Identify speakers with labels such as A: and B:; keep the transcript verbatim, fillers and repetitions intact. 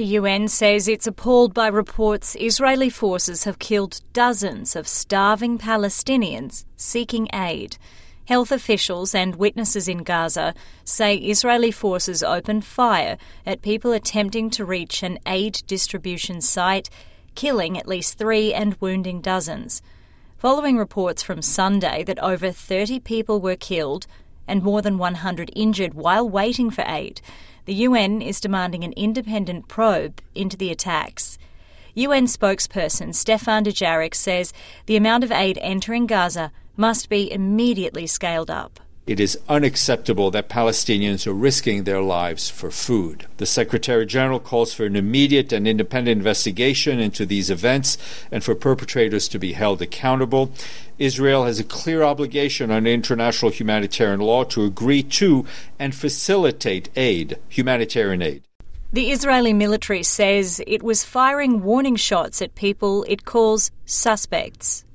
A: The U N says it's appalled by reports Israeli forces have killed dozens of starving Palestinians seeking aid. Health officials and witnesses in Gaza say Israeli forces opened fire at people attempting to reach an aid distribution site, killing at least three and wounding dozens. Following reports from Sunday that over thirty people were killed and more than one hundred injured while waiting for aid, the U N is demanding an independent probe into the attacks. U N spokesperson Stéphane Dujarric says the amount of aid entering Gaza must be immediately scaled up.
B: It is unacceptable that Palestinians are risking their lives for food. The Secretary-General calls for an immediate and independent investigation into these events and for perpetrators to be held accountable. Israel has a clear obligation under international humanitarian law to agree to and facilitate aid, humanitarian aid.
A: The Israeli military says it was firing warning shots at people it calls suspects.